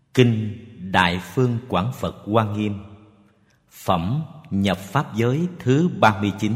Kinh Đại Phương Quảng Phật Hoa Nghiêm, phẩm Nhập Pháp Giới thứ 39.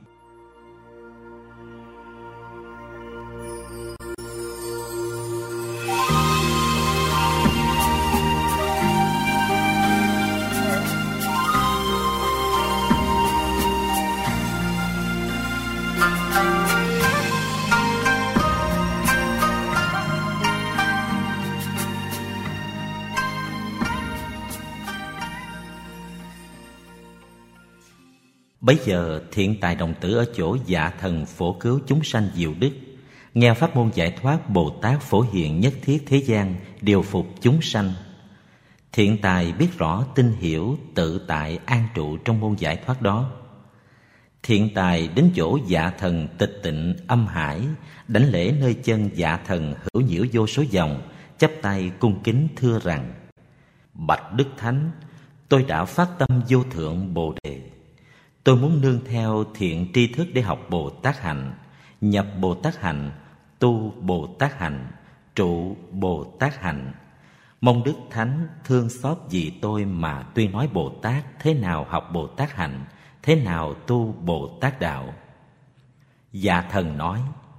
Bấy giờ Thiện Tài đồng tử ở chỗ Dạ Thần phổ cứu chúng sanh diệu đức, nghe pháp môn giải thoát Bồ Tát phổ hiện nhất thiết thế gian, điều phục chúng sanh. Thiện Tài biết rõ tin hiểu, tự tại an trụ trong môn giải thoát đó. Thiện Tài đến chỗ Dạ Thần tịch tịnh âm hải, đảnh lễ nơi chân Dạ Thần hữu nhiễu vô số dòng, chắp tay cung kính thưa rằng: Bạch Đức Thánh, tôi đã phát tâm vô thượng Bồ Đề. Tôi muốn nương theo thiện tri thức để học Bồ Tát hạnh, nhập Bồ Tát hạnh, tu Bồ Tát hạnh, trụ Bồ Tát hạnh. Mong Đức Thánh thương xót vì tôi mà tuyên nói Bồ Tát thế nào học Bồ Tát hạnh, thế nào tu Bồ Tát đạo. Dạ Thần nói: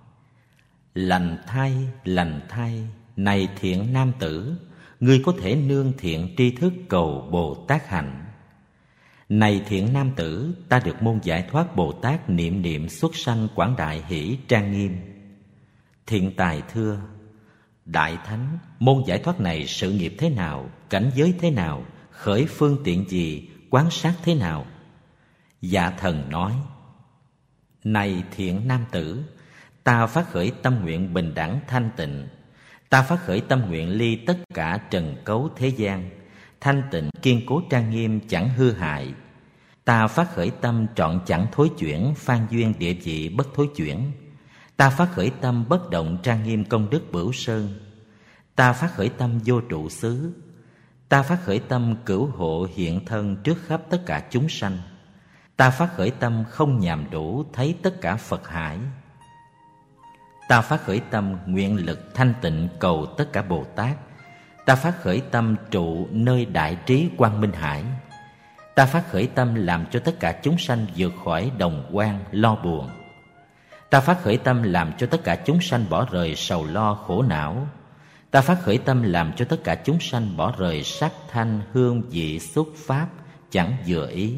lành thay, này thiện nam tử, ngươi có thể nương thiện tri thức cầu Bồ Tát hạnh. Này thiện nam tử, ta được môn giải thoát Bồ Tát niệm niệm xuất sanh quảng đại hỷ trang nghiêm. Thiện Tài thưa: Đại Thánh, môn giải thoát này sự nghiệp thế nào, cảnh giới thế nào, khởi phương tiện gì, quán sát thế nào? Dạ Thần nói: Này thiện nam tử, ta phát khởi tâm nguyện bình đẳng thanh tịnh. Ta phát khởi tâm nguyện ly tất cả trần cấu thế gian, thanh tịnh kiên cố trang nghiêm chẳng hư hại. Ta phát khởi tâm trọn chẳng thối chuyển, phan duyên địa vị bất thối chuyển. Ta phát khởi tâm bất động trang nghiêm công đức bửu sơn. Ta phát khởi tâm vô trụ xứ. Ta phát khởi tâm cửu hộ hiện thân trước khắp tất cả chúng sanh. Ta phát khởi tâm không nhàm đủ thấy tất cả Phật hải. Ta phát khởi tâm nguyện lực thanh tịnh cầu tất cả Bồ Tát. Ta phát khởi tâm trụ nơi đại trí quang minh hải. Ta phát khởi tâm làm cho tất cả chúng sanh vượt khỏi đồng quan lo buồn. Ta phát khởi tâm làm cho tất cả chúng sanh bỏ rời sầu lo khổ não. Ta phát khởi tâm làm cho tất cả chúng sanh bỏ rời sắc thanh hương vị xúc pháp chẳng vừa ý.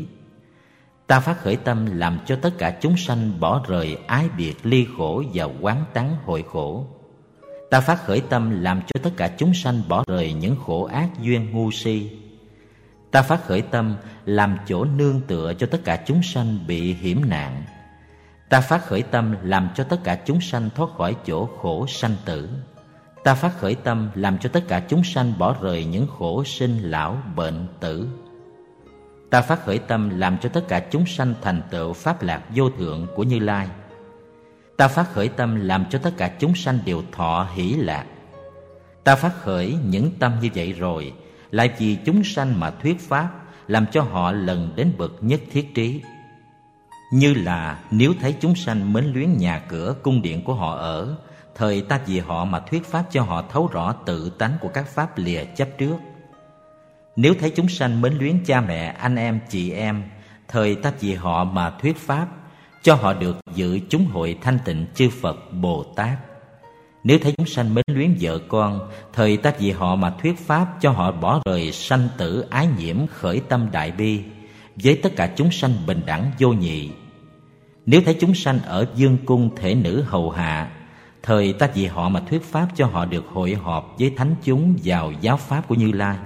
Ta phát khởi tâm làm cho tất cả chúng sanh bỏ rời ái biệt ly khổ và quán tắng hội khổ. Ta phát khởi tâm làm cho tất cả chúng sanh bỏ rời những khổ ác duyên ngu si. Ta phát khởi tâm làm chỗ nương tựa cho tất cả chúng sanh bị hiểm nạn. Ta phát khởi tâm làm cho tất cả chúng sanh thoát khỏi chỗ khổ sanh tử. Ta phát khởi tâm làm cho tất cả chúng sanh bỏ rời những khổ sinh lão bệnh tử. Ta phát khởi tâm làm cho tất cả chúng sanh thành tựu pháp lạc vô thượng của Như Lai. Ta phát khởi tâm làm cho tất cả chúng sanh đều thọ hỷ lạc. Ta phát khởi những tâm như vậy rồi, lại vì chúng sanh mà thuyết pháp, làm cho họ lần đến bậc nhất thiết trí. Như là nếu thấy chúng sanh mến luyến nhà cửa cung điện của họ ở, thời ta vì họ mà thuyết pháp cho họ thấu rõ tự tánh của các pháp lìa chấp trước. Nếu thấy chúng sanh mến luyến cha mẹ, anh em, chị em, thời ta vì họ mà thuyết pháp, cho họ được dự chúng hội thanh tịnh chư Phật Bồ Tát. Nếu thấy chúng sanh mến luyến vợ con, thời ta vì họ mà thuyết pháp, cho họ bỏ rời sanh tử ái nhiễm khởi tâm đại bi, với tất cả chúng sanh bình đẳng vô nhị. Nếu thấy chúng sanh ở vương cung thể nữ hầu hạ, thời ta vì họ mà thuyết pháp, cho họ được hội họp với thánh chúng vào giáo pháp của Như Lai.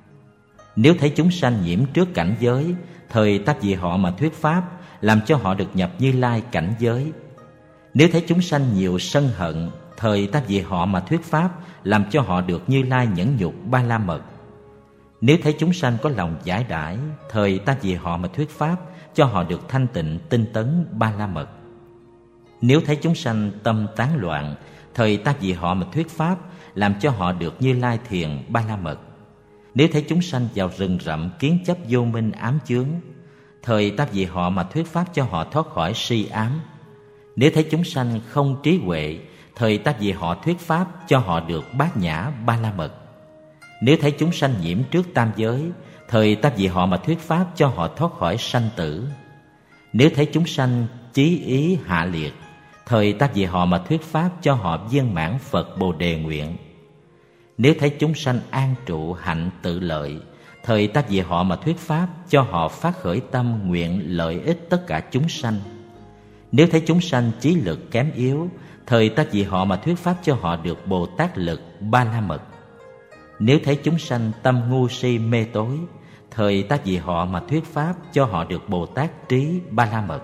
Nếu thấy chúng sanh nhiễm trước cảnh giới, thời ta vì họ mà thuyết pháp, làm cho họ được nhập Như Lai cảnh giới. Nếu thấy chúng sanh nhiều sân hận, thời ta vì họ mà thuyết pháp, làm cho họ được Như Lai nhẫn nhục ba la mật. Nếu thấy chúng sanh có lòng giải đãi, thời ta vì họ mà thuyết pháp, cho họ được thanh tịnh tinh tấn ba la mật. Nếu thấy chúng sanh tâm tán loạn, thời ta vì họ mà thuyết pháp, làm cho họ được Như Lai thiền ba la mật. Nếu thấy chúng sanh vào rừng rậm kiến chấp vô minh ám chướng, thời ta vì họ mà thuyết pháp, cho họ thoát khỏi si ám. Nếu thấy chúng sanh không trí huệ, thời ta vì họ thuyết pháp, cho họ được bát nhã ba la mật. Nếu thấy chúng sanh nhiễm trước tam giới, thời ta vì họ mà thuyết pháp cho họ thoát khỏi sanh tử. Nếu thấy chúng sanh chí ý hạ liệt, thời ta vì họ mà thuyết pháp cho họ viên mãn Phật Bồ Đề nguyện. Nếu thấy chúng sanh an trụ hạnh tự lợi, thời ta vì họ mà thuyết pháp cho họ phát khởi tâm nguyện lợi ích tất cả chúng sanh. Nếu thấy chúng sanh trí lực kém yếu, thời ta vì họ mà thuyết pháp cho họ được Bồ Tát lực Ba La Mật. Nếu thấy chúng sanh tâm ngu si mê tối, thời ta vì họ mà thuyết pháp cho họ được Bồ Tát trí Ba La Mật.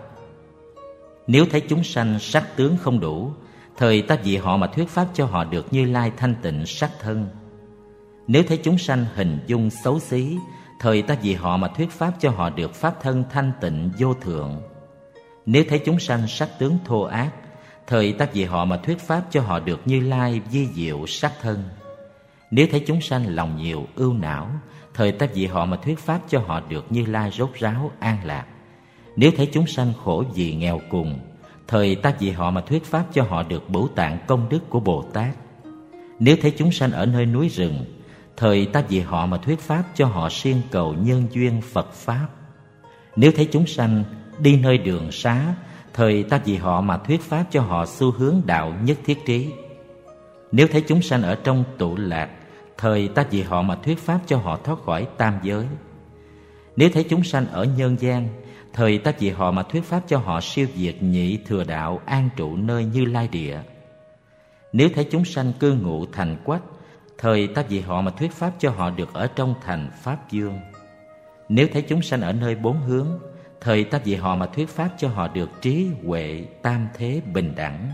Nếu thấy chúng sanh sắc tướng không đủ, thời ta vì họ mà thuyết pháp cho họ được Như Lai thanh tịnh sắc thân. Nếu thấy chúng sanh hình dung xấu xí, thời ta vì họ mà thuyết pháp cho họ được pháp thân thanh tịnh vô thượng. Nếu thấy chúng sanh sắc tướng thô ác, thời ta vì họ mà thuyết pháp cho họ được Như Lai vi diệu sắc thân. Nếu thấy chúng sanh lòng nhiều ưu não, thời ta vì họ mà thuyết pháp cho họ được Như Lai rốt ráo an lạc. Nếu thấy chúng sanh khổ vì nghèo cùng, thời ta vì họ mà thuyết pháp cho họ được Bửu Tạng công đức của Bồ Tát. Nếu thấy chúng sanh ở nơi núi rừng, thời ta vì họ mà thuyết pháp cho họ siêng cầu nhân duyên Phật Pháp. Nếu thấy chúng sanh đi nơi đường xá, thời ta vì họ mà thuyết pháp cho họ xu hướng đạo nhất thiết trí. Nếu thấy chúng sanh ở trong tụ lạc, thời ta vì họ mà thuyết pháp cho họ thoát khỏi tam giới. Nếu thấy chúng sanh ở nhân gian, thời ta vì họ mà thuyết pháp cho họ siêu diệt nhị thừa đạo an trụ nơi Như Lai địa. Nếu thấy chúng sanh cư ngụ thành Quách, thời ta vì họ mà thuyết pháp cho họ được ở trong thành Pháp Dương. Nếu thấy chúng sanh ở nơi bốn hướng, thời ta vì họ mà thuyết pháp cho họ được trí huệ tam thế bình đẳng.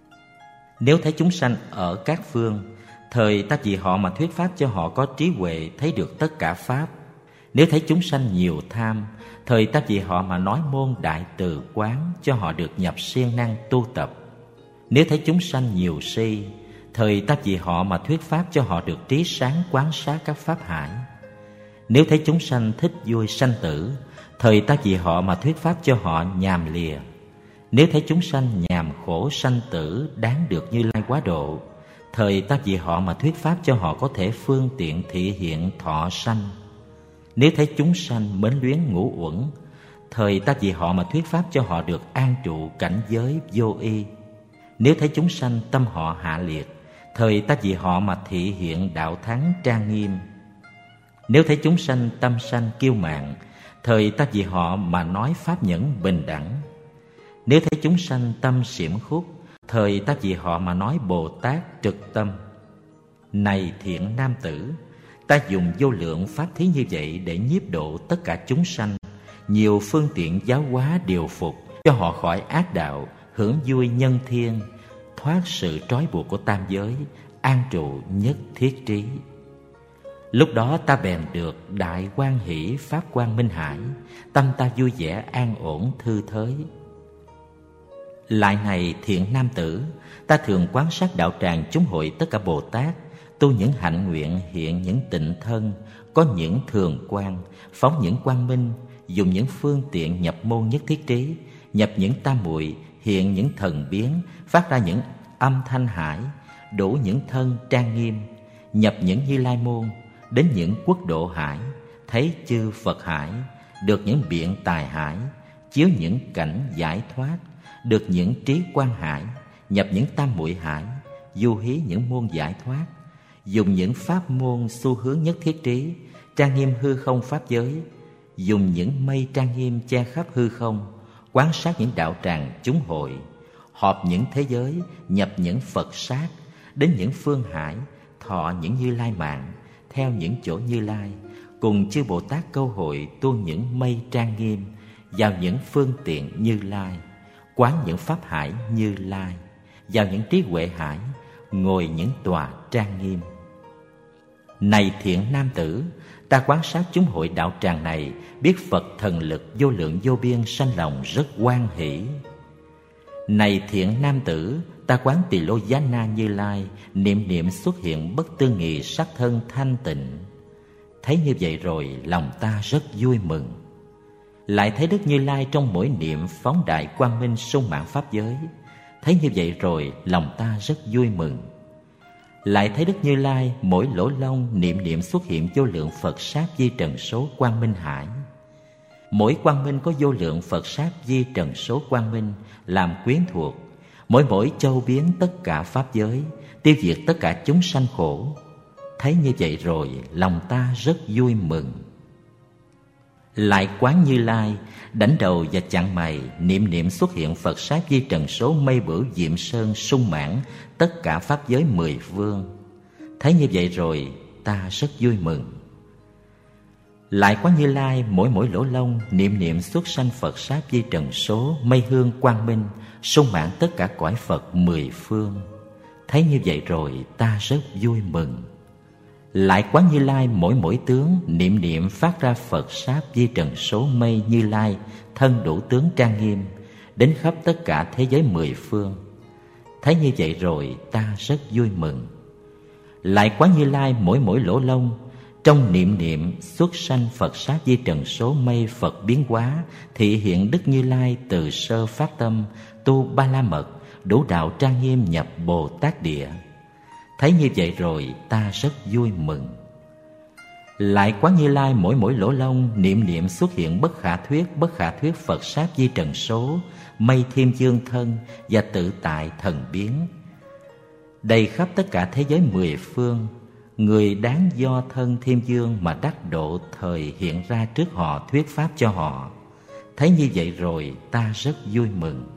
Nếu thấy chúng sanh ở các phương, thời ta vì họ mà thuyết pháp cho họ có trí huệ thấy được tất cả pháp. Nếu thấy chúng sanh nhiều tham, thời ta vì họ mà nói môn đại từ quán cho họ được nhập siêng năng tu tập. Nếu thấy chúng sanh nhiều si, thời ta vì họ mà thuyết pháp cho họ được trí sáng quán sát các pháp hải. Nếu thấy chúng sanh thích vui sanh tử, thời ta vì họ mà thuyết pháp cho họ nhàm lìa. Nếu thấy chúng sanh nhàm khổ sanh tử đáng được Như Lai quá độ, thời ta vì họ mà thuyết pháp cho họ có thể phương tiện thị hiện thọ sanh. Nếu thấy chúng sanh mến luyến ngũ uẩn, thời ta vì họ mà thuyết pháp cho họ được an trụ cảnh giới vô y. Nếu thấy chúng sanh tâm họ hạ liệt, thời ta vì họ mà thị hiện đạo thắng trang nghiêm. Nếu thấy chúng sanh tâm sanh kiêu mạn, thời ta vì họ mà nói pháp nhẫn bình đẳng. Nếu thấy chúng sanh tâm xiểm khúc, thời ta vì họ mà nói Bồ Tát trực tâm. Này thiện nam tử, ta dùng vô lượng pháp thí như vậy để nhiếp độ tất cả chúng sanh, nhiều phương tiện giáo hóa điều phục cho họ khỏi ác đạo, hưởng vui nhân thiên, thoát sự trói buộc của tam giới, an trụ nhất thiết trí. Lúc đó ta bèn được đại hoan hỷ pháp quang minh hải, tâm ta vui vẻ an ổn thư thới. Lại này thiện nam tử, ta thường quan sát đạo tràng chúng hội tất cả Bồ Tát, tu những hạnh nguyện, hiện những tịnh thân, có những thường quan, phóng những quang minh, dùng những phương tiện nhập môn nhất thiết trí, nhập những tam muội, hiện những thần biến, phát ra những âm thanh hải, đủ những thân trang nghiêm, nhập những Như Lai môn, đến những quốc độ hải, thấy chư Phật hải, được những biện tài hải, chiếu những cảnh giải thoát, được những trí quan hải, nhập những tam muội hải, du hí những môn giải thoát, dùng những pháp môn xu hướng nhất thiết trí, trang nghiêm hư không pháp giới, dùng những mây trang nghiêm che khắp hư không, quan sát những đạo tràng chúng hội, họp những thế giới, nhập những Phật sát, đến những phương hải, thọ những Như Lai mạng, theo những chỗ Như Lai, cùng chư Bồ Tát câu hội tu những mây trang nghiêm, vào những phương tiện Như Lai, quán những pháp hải Như Lai, vào những trí huệ hải, ngồi những tòa trang nghiêm. Này thiện nam tử, ta quan sát chúng hội đạo tràng này, biết Phật thần lực vô lượng vô biên sanh lòng rất hoan hỷ. Này thiện nam tử, ta quán Tỳ Lô Giá Na Như Lai, niệm niệm xuất hiện bất tư nghị sắc thân thanh tịnh. Thấy như vậy rồi, lòng ta rất vui mừng. Lại thấy Đức Như Lai trong mỗi niệm phóng đại quang minh sung mãn pháp giới. Thấy như vậy rồi, lòng ta rất vui mừng. Lại thấy Đức Như Lai mỗi lỗ lông niệm niệm xuất hiện vô lượng Phật sát di trần số quang minh hải. Mỗi quang minh có vô lượng Phật sát di trần số quang minh làm quyến thuộc, mỗi châu biến tất cả pháp giới, tiêu diệt tất cả chúng sanh khổ. Thấy như vậy rồi, lòng ta rất vui mừng. Lại quán Như Lai, đảnh đầu và chặn mày, niệm niệm xuất hiện Phật sát di trần số mây bửu diệm sơn sung mãn tất cả pháp giới mười phương. Thấy như vậy rồi, ta rất vui mừng. Lại quán Như Lai, mỗi lỗ lông niệm niệm xuất sanh Phật sát di trần số mây hương quang minh sung mãn tất cả cõi Phật mười phương. Thấy như vậy rồi, ta rất vui mừng. Lại quán Như Lai, mỗi tướng niệm niệm phát ra Phật sát di trần số mây Như Lai thân đủ tướng trang nghiêm đến khắp tất cả thế giới mười phương. Thấy như vậy rồi, ta rất vui mừng. Lại quán Như Lai, mỗi lỗ lông trong niệm niệm xuất sanh Phật sát di trần số mây Phật biến hóa thị hiện Đức Như Lai từ sơ phát tâm tu ba la mật đủ đạo trang nghiêm nhập Bồ Tát địa. Thấy như vậy rồi, ta rất vui mừng. Lại quán Như Lai, mỗi lỗ lông niệm niệm xuất hiện bất khả thuyết Phật sát di trần số mây thiên dương thân và tự tại thần biến đầy khắp tất cả thế giới mười phương. Người đáng do thân thiên dương mà đắc độ thời hiện ra trước họ thuyết pháp cho họ. Thấy như vậy rồi, ta rất vui mừng.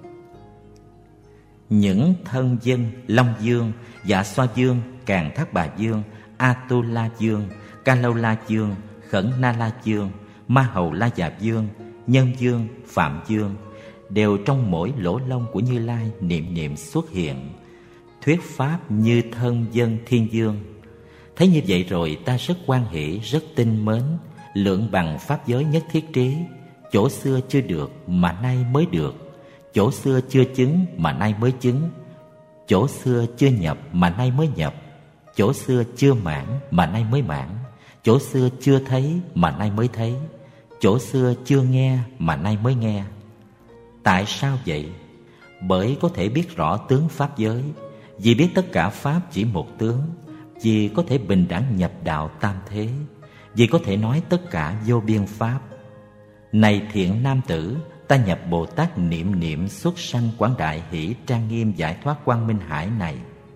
Những thân dân Long Dương, Dạ Xoa Dương, Càn Thác Bà Dương, Atula Dương, Ca Lâu La Dương, Khẩn Na La Dương, Ma Hầu La Dạp Dương, Nhân Dương, Phạm Dương đều trong mỗi lỗ lông của Như Lai niệm niệm xuất hiện thuyết pháp như thân dân thiên dương. Thấy như vậy rồi, ta rất hoan hỷ, rất tinh mến, lượng bằng pháp giới nhất thiết trí. Chỗ xưa chưa được mà nay mới được, chỗ xưa chưa chứng mà nay mới chứng, chỗ xưa chưa nhập mà nay mới nhập, chỗ xưa chưa mãn mà nay mới mãn, chỗ xưa chưa thấy mà nay mới thấy, chỗ xưa chưa nghe mà nay mới nghe. Tại sao vậy? Bởi có thể biết rõ tướng pháp giới, vì biết tất cả pháp chỉ một tướng, vì có thể bình đẳng nhập đạo tam thế, vì có thể nói tất cả vô biên pháp. Này thiện nam tử, ta nhập Bồ Tát niệm niệm xuất sanh quảng đại hỷ trang nghiêm giải thoát quang minh hải này.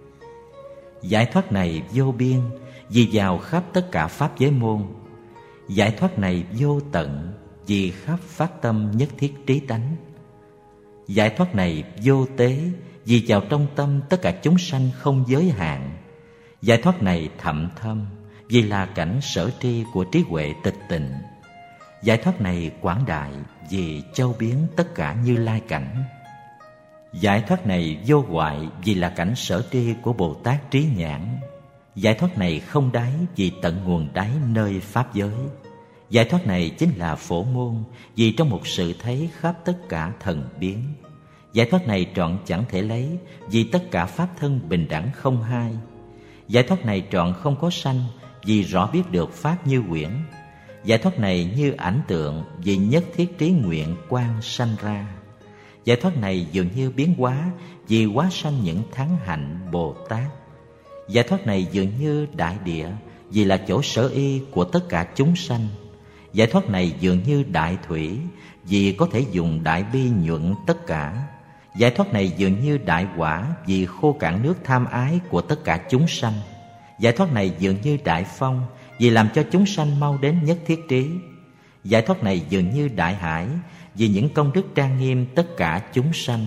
Giải thoát này vô biên, vì vào khắp tất cả pháp giới môn. Giải thoát này vô tận, vì khắp phát tâm nhất thiết trí tánh. Giải thoát này vô tế, vì vào trong tâm tất cả chúng sanh không giới hạn. Giải thoát này thậm thâm, vì là cảnh sở tri của trí huệ tịch tịnh. Giải thoát này quảng đại, vì châu biến tất cả Như Lai cảnh. Giải thoát này vô hoại, vì là cảnh sở tri của Bồ Tát trí nhãn. Giải thoát này không đáy, vì tận nguồn đáy nơi pháp giới. Giải thoát này chính là phổ môn, vì trong một sự thấy khắp tất cả thần biến. Giải thoát này trọn chẳng thể lấy, vì tất cả pháp thân bình đẳng không hai. Giải thoát này trọn không có sanh, vì rõ biết được pháp như quyển. Giải thoát này như ảnh tượng, vì nhất thiết trí nguyện quang sanh ra. Giải thoát này dường như biến hóa, vì hóa sanh những thắng hạnh Bồ Tát. Giải thoát này dường như đại địa, vì là chỗ sở y của tất cả chúng sanh. Giải thoát này dường như đại thủy, vì có thể dùng đại bi nhuận tất cả. Giải thoát này dường như đại quả, vì khô cạn nước tham ái của tất cả chúng sanh. Giải thoát này dường như đại phong, vì làm cho chúng sanh mau đến nhất thiết trí. Giải thoát này dường như đại hải, vì những công đức trang nghiêm tất cả chúng sanh.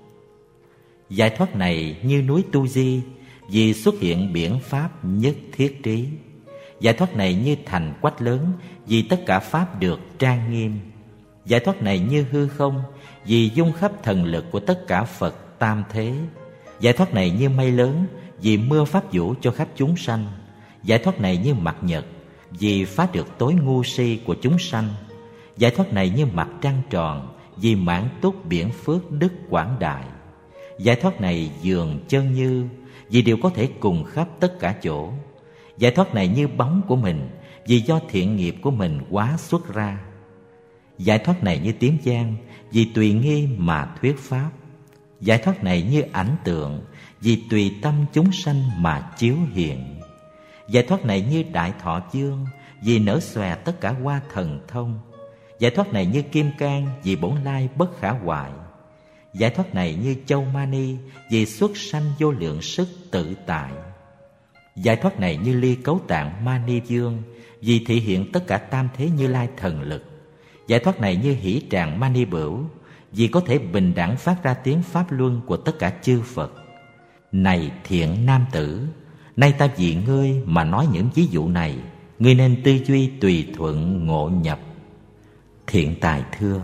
Giải thoát này như núi Tu Di, vì xuất hiện biển pháp nhất thiết trí. Giải thoát này như thành quách lớn, vì tất cả pháp được trang nghiêm. Giải thoát này như hư không, vì dung khắp thần lực của tất cả Phật tam thế. Giải thoát này như mây lớn, vì mưa pháp vũ cho khắp chúng sanh. Giải thoát này như mặt nhật, vì phá được tối ngu si của chúng sanh. Giải thoát này như mặt trăng tròn, vì mãn túc biển phước đức quảng đại. Giải thoát này dường chân như, vì đều có thể cùng khắp tất cả chỗ. Giải thoát này như bóng của mình, vì do thiện nghiệp của mình hóa xuất ra. Giải thoát này như tiếng vang, vì tùy nghi mà thuyết pháp. Giải thoát này như ảnh tượng, vì tùy tâm chúng sanh mà chiếu hiện. Giải thoát này như đại thọ dương, vì nở xòe tất cả hoa thần thông. Giải thoát này như kim cang, vì bổn lai bất khả hoại. Giải thoát này như châu mani, vì xuất sanh vô lượng sức tự tại. Giải thoát này như ly cấu tạng mani dương, vì thị hiện tất cả tam thế Như Lai thần lực. Giải thoát này như hỷ tràng mani bửu, vì có thể bình đẳng phát ra tiếng pháp luân của tất cả chư Phật. Này thiện nam tử, nay ta vì ngươi mà nói những ví dụ này, ngươi nên tư duy tùy thuận ngộ nhập. Thiện tài thưa: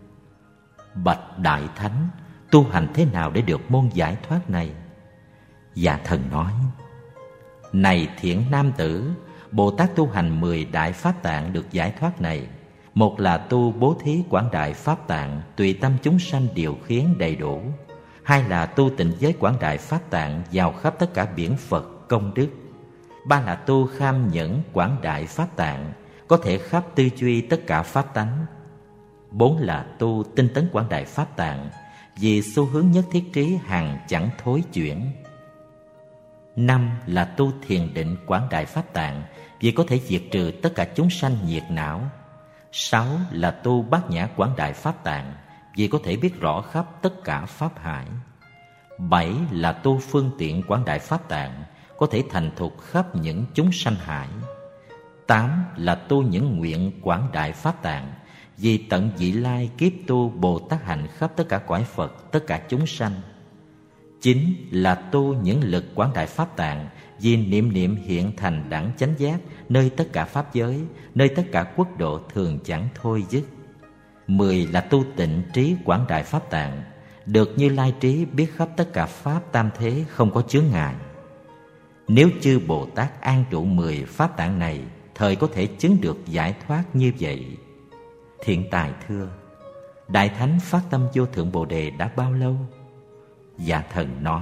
bạch Đại Thánh, tu hành thế nào để được môn giải thoát này? Dạ Thần nói: này thiện nam tử, Bồ Tát tu hành 10 đại pháp tạng được giải thoát này. Một là tu bố thí quảng đại pháp tạng, tùy tâm chúng sanh điều khiển đầy đủ. Hai là tu tịnh giới quảng đại pháp tạng, vào khắp tất cả biển Phật công đức. Ba là tu kham nhẫn quảng đại pháp tạng, có thể khắp tư duy tất cả pháp tánh. Bốn là tu tinh tấn quảng đại pháp tạng, vì xu hướng nhất thiết trí hằng chẳng thối chuyển. Năm là tu thiền định quảng đại pháp tạng, vì có thể diệt trừ tất cả chúng sanh nhiệt não. Sáu là tu bát nhã quảng đại pháp tạng, vì có thể biết rõ khắp tất cả pháp hải. Bảy là tu phương tiện quảng đại pháp tạng, có thể thành thục khắp những chúng sanh hải. Tám là tu những nguyện quảng đại pháp tạng, vì tận vị lai kiếp tu Bồ Tát hạnh khắp tất cả cõi Phật, tất cả chúng sanh. Chín là tu những lực quảng đại pháp tạng, vì niệm niệm hiện thành đẳng chánh giác nơi tất cả pháp giới, nơi tất cả quốc độ thường chẳng thôi dứt. 10 là tu tịnh trí quảng đại pháp tạng, được Như Lai trí biết khắp tất cả pháp tam thế không có chướng ngại. Nếu chư Bồ Tát an trụ 10 pháp tạng này, thời có thể chứng được giải thoát như vậy. Thiện tài thưa: Đại Thánh phát tâm vô thượng Bồ Đề đã bao lâu? Dạ Thần nói: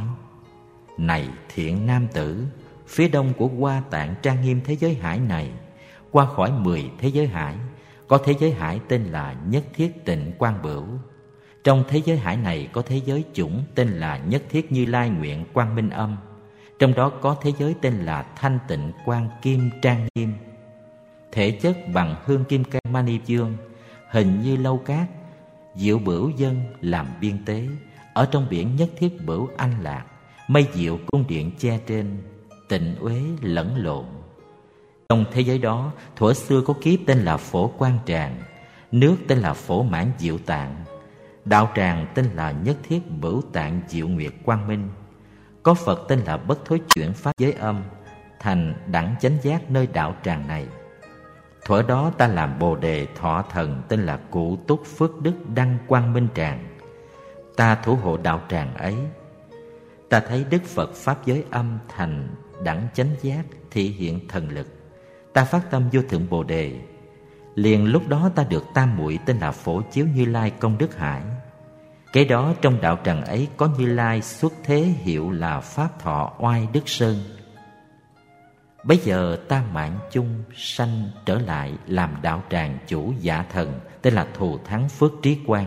này thiện nam tử, phía đông của Hoa Tạng trang nghiêm thế giới hải này, qua khỏi 10 thế giới hải, có thế giới hải tên là Nhất Thiết Tịnh Quang Bửu. Trong thế giới hải này có thế giới chủng tên là Nhất Thiết Như Lai Nguyện Quang Minh Âm. Trong đó có thế giới tên là Thanh Tịnh Quang Kim Trang Nghiêm. Thể chất bằng hương kim cang mani dương, hình như lâu cát, diệu bửu dân làm biên tế. Ở trong biển Nhất Thiết Bửu Anh Lạc, mây diệu cung điện che trên, tịnh uế lẫn lộn. Trong thế giới đó, thuở xưa có kiếp tên là Phổ Quang Tràng, nước tên là Phổ Mãn Diệu Tạng, đạo tràng tên là Nhất Thiết Bửu Tạng Diệu Nguyệt Quang Minh. Có Phật tên là Bất Thối Chuyển Pháp Giới Âm, thành đẳng chánh giác nơi đạo tràng này. Thuở đó ta làm Bồ Đề thọ thần tên là Cụ Túc Phước Đức Đăng Quang Minh Tràng. Ta thủ hộ đạo tràng ấy. Ta thấy Đức Phật Pháp Giới Âm thành đẳng chánh giác thị hiện thần lực. Ta phát tâm vô thượng Bồ Đề. Liền lúc đó ta được tam muội tên là Phổ Chiếu Như Lai Công Đức Hải. Kế đó trong đạo tràng ấy có Như Lai xuất thế hiệu là Pháp Thọ Oai Đức Sơn. Bấy giờ ta mạng chung sanh trở lại làm đạo tràng chủ Dạ Thần tên là Thù Thắng Phước Trí Quang.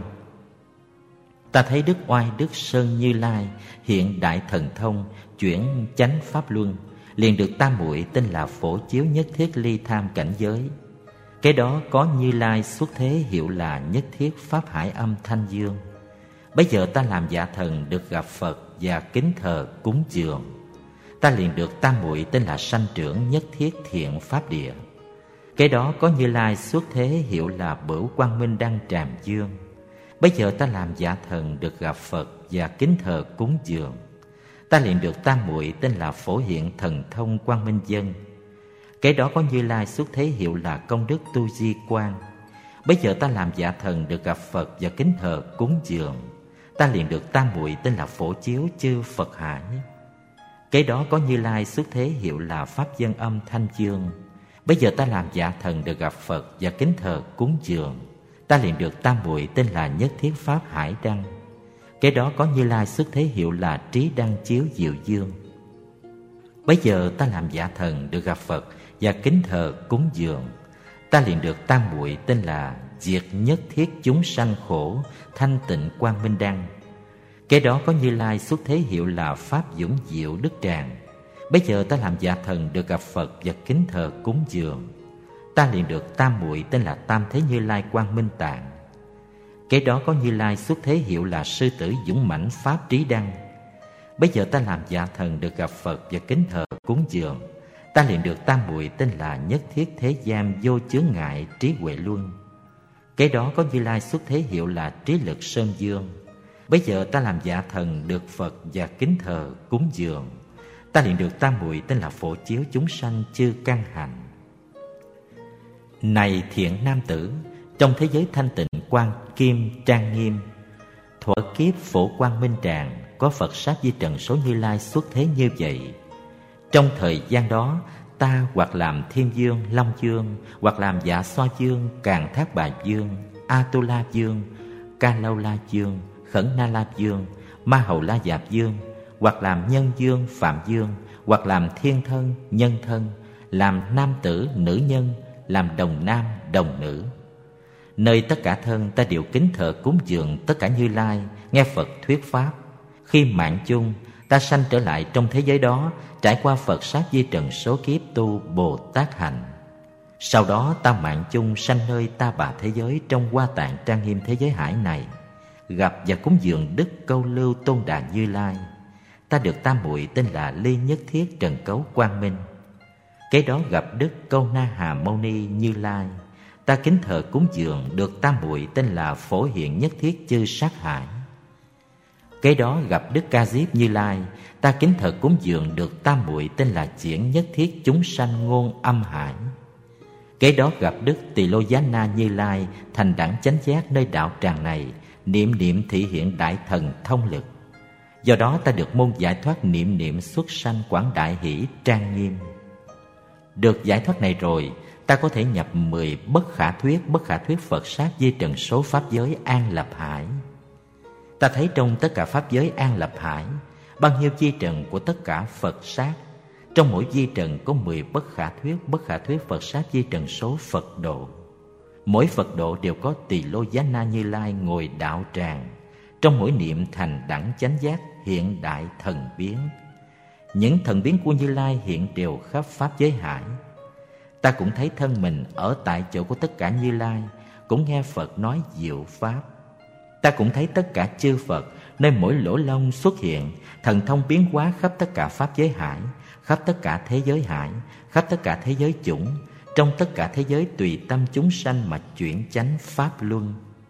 Ta thấy Đức Oai Đức Sơn Như Lai hiện đại thần thông chuyển chánh pháp luân, liền được tam muội tên là Phổ Chiếu Nhất Thiết Ly Tham cảnh giới. Cái đó có Như Lai xuất thế hiệu là Nhất Thiết Pháp Hải Âm Thanh Dương. Bấy giờ ta làm Dạ Thần được gặp Phật và kính thờ cúng dường. Ta liền được tam muội tên là Sanh Trưởng Nhất Thiết Thiện Pháp Địa. Cái đó có Như Lai xuất thế hiệu là Bửu Quang Minh Đăng Tràm Dương. Bây giờ ta làm Dạ Thần được gặp Phật và kính thờ cúng dường. Ta liền được tam muội tên là Phổ Hiện Thần Thông Quang Minh Dân. Cái đó có Như Lai xuất thế hiệu là Công Đức Tu Di Quang. Bây giờ ta làm Dạ Thần được gặp Phật và kính thờ cúng dường. Ta liền được tam muội tên là Phổ Chiếu Chư Phật Hải. Cái đó có Như Lai xuất thế hiệu là Pháp Dân Âm Thanh Dương. Bây giờ ta làm Dạ Thần được gặp Phật và kính thờ cúng dường. Ta liền được tam muội tên là Nhất Thiết Pháp Hải Đăng. Cái đó có Như Lai xuất thế hiệu là Trí Đăng Chiếu Diệu Dương. Bấy giờ ta làm Dạ Thần được gặp Phật và kính thờ cúng dường. Ta liền được tam muội tên là Diệt Nhất Thiết Chúng Sanh Khổ Thanh Tịnh Quang Minh Đăng. Cái đó có Như Lai xuất thế hiệu là Pháp Dũng Diệu Đức Tràng. Bây giờ ta làm dạ thần được gặp Phật và kính thờ cúng dường, ta liền được tam muội tên là Tam Thế Như Lai Quang Minh Tạng. Cái đó có Như Lai xuất thế hiệu là Sư Tử Dũng Mãnh Pháp Trí Đăng. Bây giờ ta làm dạ thần được gặp Phật và kính thờ cúng dường, ta liền được tam muội tên là Nhất Thiết Thế Gian Vô Chướng Ngại Trí Huệ Luân. Cái đó có Như Lai xuất thế hiệu là Trí Lực Sơn Dương. Bây giờ ta làm dạ thần được Phật và kính thờ cúng dường, ta liền được tam muội tên là Phổ Chiếu Chúng Sanh Chư Căn Hành. Này thiện nam tử, trong thế giới thanh tịnh quang kim trang nghiêm, thuở kiếp Phổ Quang Minh Tràng, có Phật Sát Di Trần Số Như Lai xuất thế như vậy. Trong thời gian đó, ta hoặc làm Thiên Dương, Long Dương, hoặc làm Dạ Xoa Dương, Càn Thác Bà Dương, Atula Dương, Ca Lâu La Dương, Khẩn Na La Dương, Ma Hầu La Dạp Dương, hoặc làm Nhân Dương, Phạm Dương, hoặc làm Thiên Thân, Nhân Thân, làm nam tử, nữ nhân, làm đồng nam, đồng nữ. Nơi tất cả thân ta đều kính thờ cúng dường tất cả Như Lai, nghe Phật thuyết Pháp. Khi mạng chung, ta sanh trở lại trong thế giới đó, trải qua Phật Sát Di Trần số kiếp tu Bồ Tát hành. Sau đó ta mạng chung sanh nơi Ta Bà thế giới trong Hoa Tạng trang nghiêm thế giới hải này, gặp và cúng dường Đức Câu Lưu Tôn Đà Như Lai. Ta được tam muội tên là Ly Nhất Thiết Trần Cấu Quang Minh. Cái đó gặp Đức Câu Na Hà Mâu Ni Như Lai, ta kính thờ cúng dường được tam muội tên là Phổ Hiện Nhất Thiết Chư Sát Hải. Cái đó gặp Đức Ca Diếp Như Lai, ta kính thờ cúng dường được tam muội tên là Triển Nhất Thiết Chúng Sanh Ngôn Âm Hải. Cái đó gặp Đức Tỳ Lô Giá Na Như Lai, thành đẳng chánh giác nơi đạo tràng này, niệm niệm thị hiện đại thần thông lực. Do đó ta được môn giải thoát niệm niệm xuất sanh quảng đại hỷ trang nghiêm. Được giải thoát này rồi, ta có thể nhập 10 bất khả thuyết Phật Sát Di Trần số pháp giới An Lập Hải. Ta thấy trong tất cả pháp giới An Lập Hải, bao nhiêu di trần của tất cả Phật Sát. Trong mỗi di trần có 10 bất khả thuyết Phật Sát Di Trần số Phật độ. Mỗi Phật độ đều có Tỳ Lô Giá Na Như Lai ngồi đạo tràng, trong mỗi niệm thành đẳng chánh giác hiện đại thần biến. Những thần biến của Như Lai hiện đều khắp pháp giới hải. Ta cũng thấy thân mình ở tại chỗ của tất cả Như Lai, cũng nghe Phật nói diệu pháp. Ta cũng thấy tất cả chư Phật nơi mỗi lỗ lông xuất hiện, thần thông biến hóa khắp tất cả pháp giới hải, khắp tất cả thế giới hải, khắp tất cả thế giới chủng, trong tất cả thế giới tùy tâm chúng sanh mà chuyển chánh pháp luân.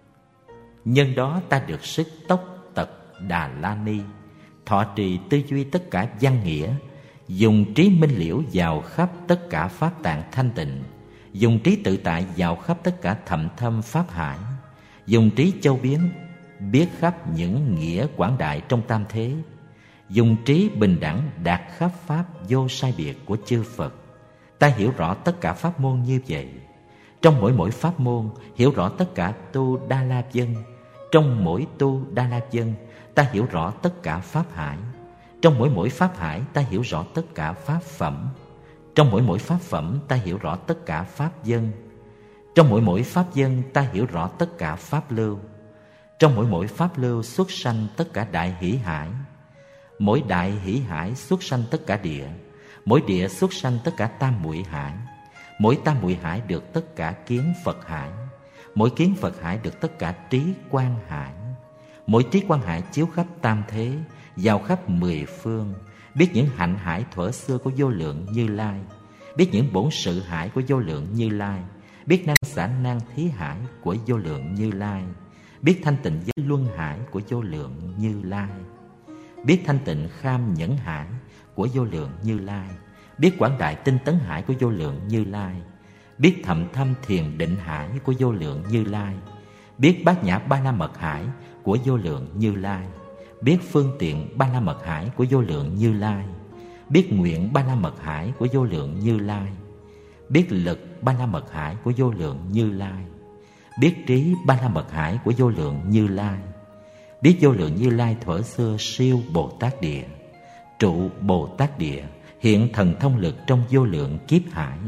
Nhân đó ta được sức tốc tật Đà La Ni, thọ trì tư duy tất cả văn nghĩa, dùng trí minh liễu vào khắp tất cả pháp tạng thanh tịnh, dùng trí tự tại vào khắp tất cả thậm thâm pháp hải, dùng trí châu biến biết khắp những nghĩa quảng đại trong tam thế, dùng trí bình đẳng đạt khắp pháp vô sai biệt của chư Phật. Ta hiểu rõ tất cả pháp môn như vậy. Trong mỗi pháp môn hiểu rõ tất cả tu Đa La Dân. Trong mỗi tu Đa La Dân ta hiểu rõ tất cả pháp hải. Trong mỗi pháp hải ta hiểu rõ tất cả pháp phẩm. Trong mỗi pháp phẩm ta hiểu rõ tất cả pháp dân. Trong mỗi pháp dân ta hiểu rõ tất cả pháp lưu. Trong mỗi pháp lưu xuất sanh tất cả đại hỷ hải. Mỗi đại hỷ hải xuất sanh tất cả địa. Mỗi địa xuất sanh tất cả tam muội hải. Mỗi tam muội hải được tất cả kiến Phật hải. Mỗi kiến Phật hải được tất cả trí quan hải. Mỗi trí quan hải chiếu khắp tam thế, vào khắp 10 phương, biết những hạnh hải thuở xưa của vô lượng Như Lai, biết những bổn sự hải của vô lượng Như Lai, biết năng xả năng thí hải của vô lượng Như Lai, biết thanh tịnh giới luân hải của vô lượng Như Lai, biết thanh tịnh kham nhẫn hải của vô lượng Như Lai, biết quảng đại tinh tấn hải của vô lượng Như Lai, biết thậm thâm thiền định hải của vô lượng Như Lai, biết bát nhã ba la mật hải của vô lượng Như Lai, biết phương tiện ba la mật hải của vô lượng Như Lai, biết nguyện ba la mật hải của vô lượng Như Lai, biết lực ba la mật hải của vô lượng Như Lai, biết trí ba la mật hải của vô lượng Như Lai, biết vô lượng Như Lai thuở xưa siêu Bồ Tát địa, trụ Bồ Tát địa, hiện thần thông lực trong vô lượng kiếp hải.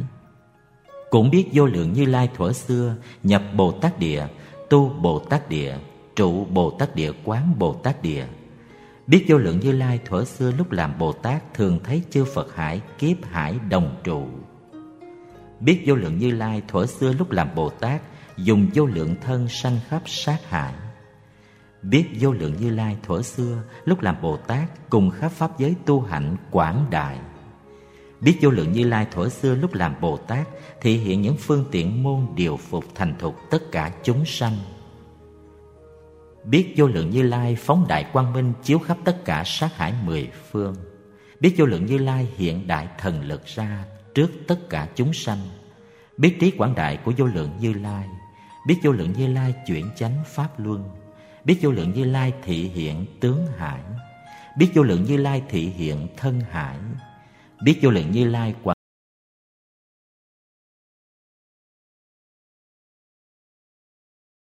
Cũng biết vô lượng Như Lai thuở xưa nhập Bồ Tát địa, tu Bồ Tát địa, trụ Bồ Tát địa, quán Bồ Tát địa, Biết vô lượng Như Lai thuở xưa lúc làm Bồ Tát thường thấy chư Phật hải, kiếp hải đồng trụ. Biết vô lượng Như Lai thuở xưa lúc làm Bồ Tát dùng vô lượng thân sanh khắp sát hải. Biết vô lượng Như Lai thuở xưa lúc làm Bồ Tát cùng khắp pháp giới tu hạnh quảng đại. Biết vô lượng Như Lai thuở xưa lúc làm Bồ Tát thị hiện những phương tiện môn điều phục thành thục tất cả chúng sanh. Biết vô lượng Như Lai phóng đại quang minh chiếu khắp tất cả sát hải mười phương. Biết vô lượng Như Lai hiện đại thần lực ra trước tất cả chúng sanh. Biết trí quảng đại của vô lượng Như Lai. Biết vô lượng Như Lai chuyển chánh pháp luân. Biết vô lượng Như Lai thị hiện tướng hải. Biết vô lượng Như Lai thị hiện thân hải. Biết vô lượng Như Lai